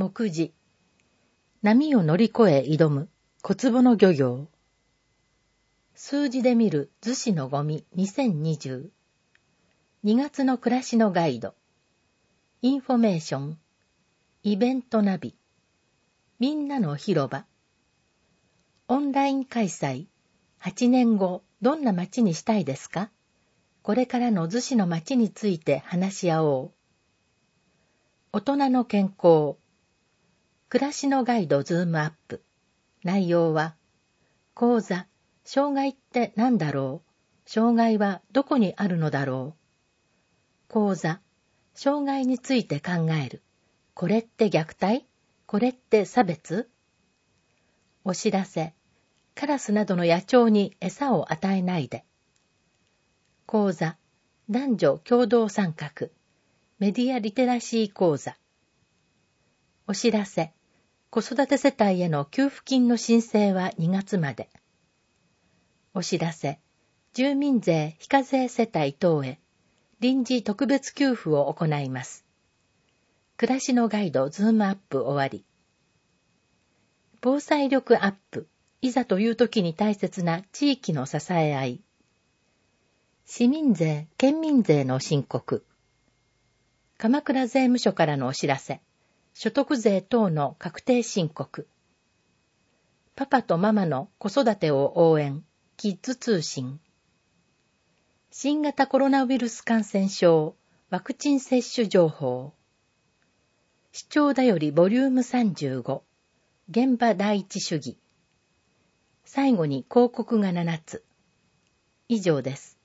目次。波を乗り越え挑む小坪の漁業。数字で見る逗子のゴミ2020。2月の暮らしのガイド。インフォメーション。イベントナビ。みんなの広場。オンライン開催。8年後、どんな街にしたいですか？これからの逗子の街について話し合おう。大人の健康。暮らしのガイドズームアップ。内容は、講座、障害って何だろう？障害はどこにあるのだろう？講座、障害について考える。これって虐待？これって差別？お知らせ、カラスなどの野鳥に餌を与えないで。講座、男女共同参画。メディアリテラシー講座。お知らせ、子育て世帯への給付金の申請は2月まで。お知らせ、住民税非課税世帯等へ臨時特別給付を行います。暮らしのガイドズームアップ終わり。防災力アップ、いざという時に大切な地域の支え合い。市民税、県民税の申告。鎌倉税務署からのお知らせ。所得税等の確定申告。パパとママの子育てを応援。キッズ通信。新型コロナウイルス感染症ワクチン接種情報。視聴だよりボリューム35。現場第一主義。最後に広告が7つ。以上です。